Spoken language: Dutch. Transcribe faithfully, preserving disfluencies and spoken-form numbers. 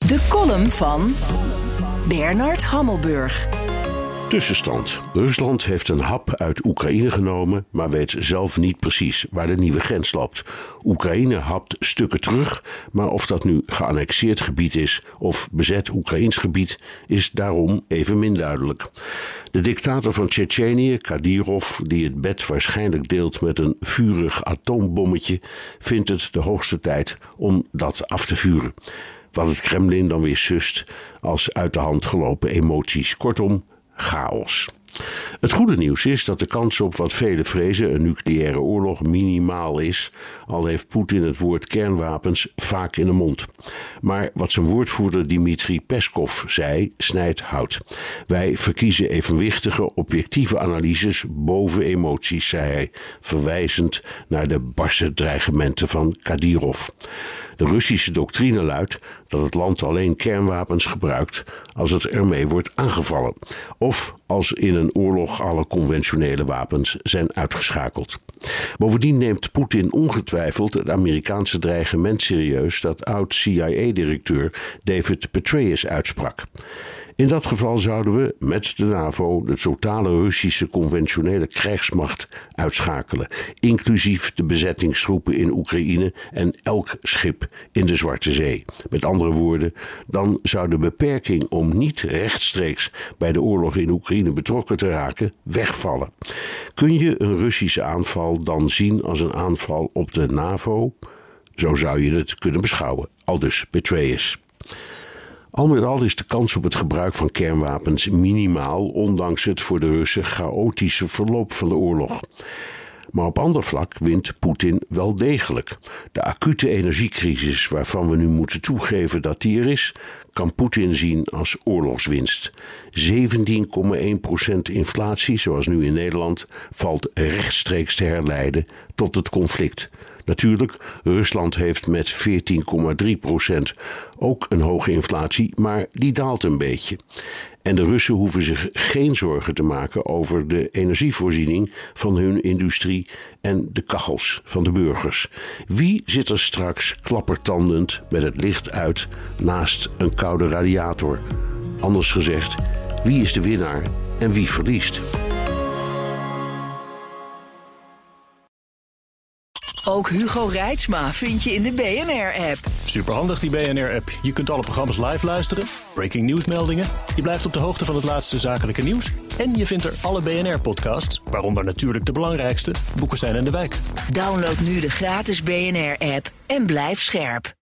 De column van Bernard Hammelburg. Tussenstand. Rusland heeft een hap uit Oekraïne genomen, maar weet zelf niet precies waar de nieuwe grens loopt. Oekraïne hapt stukken terug, maar of dat nu geannexeerd gebied is of bezet Oekraïns gebied, is daarom evenmin duidelijk. De dictator van Tsjetsjenië, Kadyrov, die het bed waarschijnlijk deelt met een vurig atoombommetje, vindt het de hoogste tijd om dat af te vuren. Wat het Kremlin dan weer sust als uit de hand gelopen emoties. Kortom, chaos. Het goede nieuws is dat de kans op wat velen vrezen, een nucleaire oorlog, minimaal is, al heeft Poetin het woord kernwapens vaak in de mond. Maar wat zijn woordvoerder Dmitri Peskov zei, snijdt hout. Wij verkiezen evenwichtige, objectieve analyses boven emoties, zei hij, verwijzend naar de barse dreigementen van Kadyrov. De Russische doctrine luidt dat het land alleen kernwapens gebruikt als het ermee wordt aangevallen. Of als in een oorlog alle conventionele wapens zijn uitgeschakeld. Bovendien neemt Poetin ongetwijfeld het Amerikaanse dreigement serieus dat oud-C I A-directeur David Petraeus uitsprak. In dat geval zouden we met de NAVO de totale Russische conventionele krijgsmacht uitschakelen, inclusief de bezettingstroepen in Oekraïne en elk schip in de Zwarte Zee. Met andere woorden, dan zou de beperking om niet rechtstreeks bij de oorlog in Oekraïne betrokken te raken wegvallen. Kun je een Russische aanval dan zien als een aanval op de NAVO? Zo zou je het kunnen beschouwen, aldus Petraeus. Al met al is de kans op het gebruik van kernwapens minimaal, ondanks het voor de Russen chaotische verloop van de oorlog. Maar op ander vlak wint Poetin wel degelijk. De acute energiecrisis waarvan we nu moeten toegeven dat die er is, kan Poetin zien als oorlogswinst. zeventien komma één procent inflatie, zoals nu in Nederland, valt rechtstreeks te herleiden tot het conflict. Natuurlijk, Rusland heeft met veertien komma drie procent ook een hoge inflatie, maar die daalt een beetje. En de Russen hoeven zich geen zorgen te maken over de energievoorziening van hun industrie en de kachels van de burgers. Wie zit er straks klappertandend met het licht uit naast een koude radiator? Anders gezegd, wie is de winnaar en wie verliest? Ook Hugo Reitsma vind je in de B N R-app. Superhandig die B N R-app. Je kunt alle programma's live luisteren, breaking nieuwsmeldingen. Je blijft op de hoogte van het laatste zakelijke nieuws. En je vindt er alle B N R-podcasts, waaronder natuurlijk de belangrijkste, Boekenstein en de Wijk. Download nu de gratis B N R-app en blijf scherp.